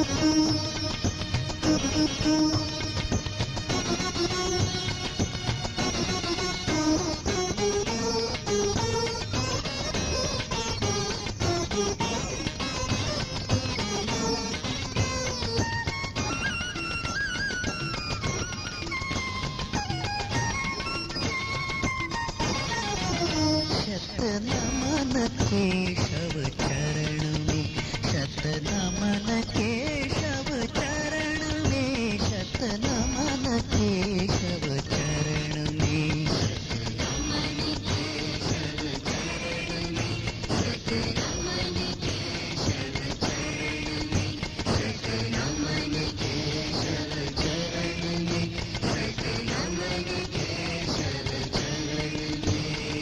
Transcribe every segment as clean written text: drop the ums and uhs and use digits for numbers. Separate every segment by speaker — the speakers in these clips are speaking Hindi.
Speaker 1: नमन केशव चरण में, शत नमन केशव चरण में, शत नमन केशव चरण में, शत नमन केशव चरण में, शत नमन केशव चरण में, शत नमन केशव चरण में, शत नमन केशव चरण में।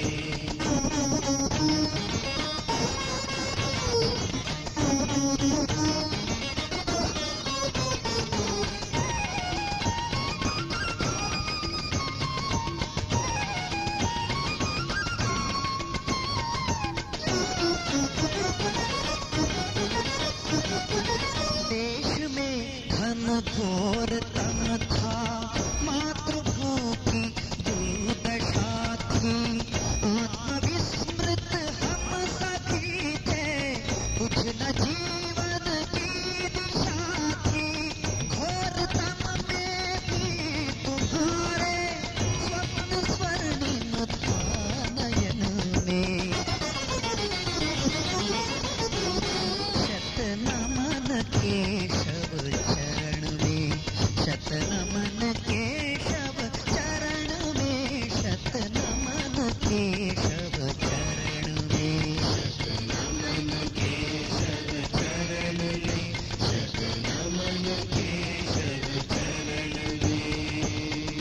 Speaker 1: देश में घन घोर तन था, मातृभूमि की दुर्दशा थी, आत्मविस्मृत हम सभी थे, कुछ न जीवन की दिशा थी, घोर तम में भी तुम्हारे स्वप्न स्वर्णिम था नयन में। शत नमन केशव चरण में, शत नमन केशव चरण में, शत नमन केशव चरण में, शत नमन केशव चरण में, शत नमन केशव चरण में।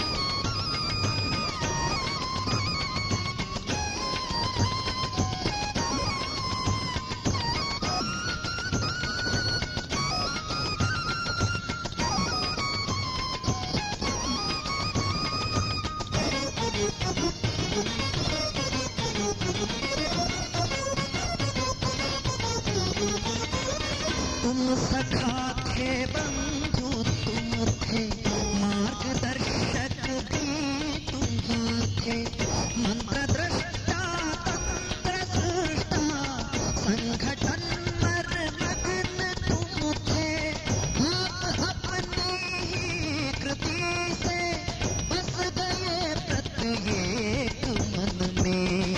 Speaker 1: तुम सखा थे बंधु, तुम थे मार्गदर्शक भी तुम थे, मंत्र दृष्टा तंत्र सृष्टा, संगठन मग्न तुम थे, आप अपनी ही कृति से बस गए प्रत्येक मन में।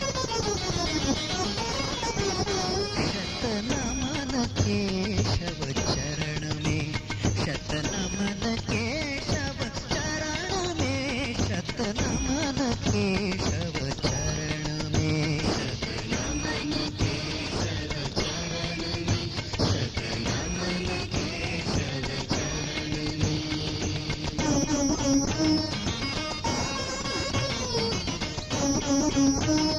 Speaker 1: शत नमन केशव चरण में, शत नमन केशव चरण में, शत नमन केशव चरण में, शत नमन केशव चरण में, शत नमन केशव चरण में।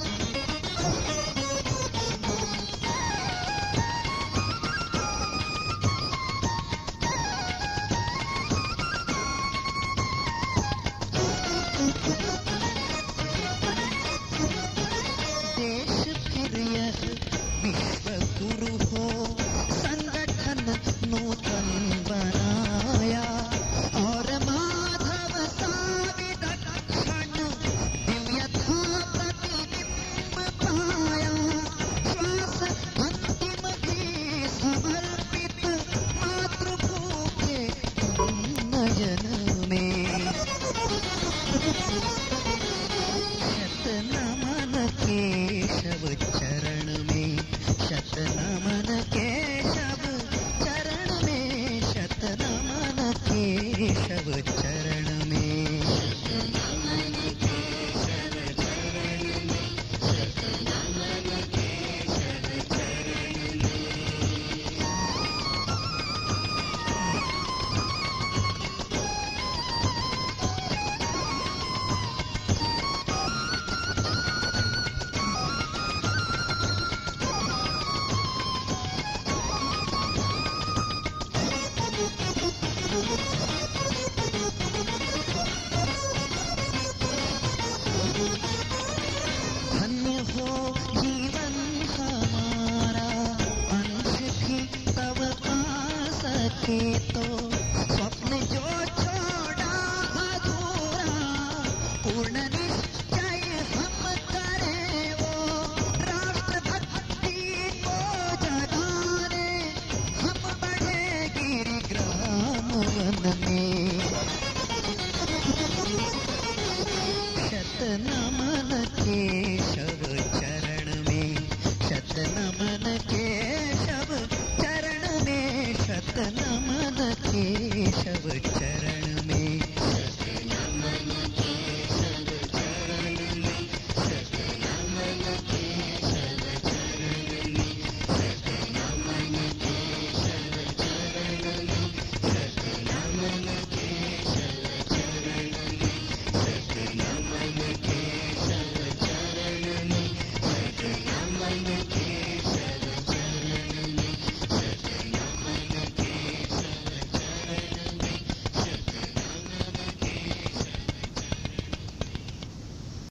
Speaker 1: देश प्रिय विश्व गुरु हो, संगठन नूतन बनाया, और माधव सा विलक्षण दिव्य था प्रतिबिंब पाया, श्वास अंतिम भी समर्पित मातृभूमि के नयन में। शत नमन केशव चरण में, शत नमन केशव चरण में, सके तो